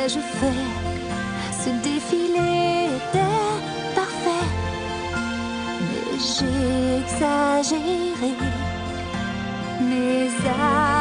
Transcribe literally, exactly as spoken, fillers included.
ai-je fait? Ce défilé était parfait, mais j'ai exagéré. Mes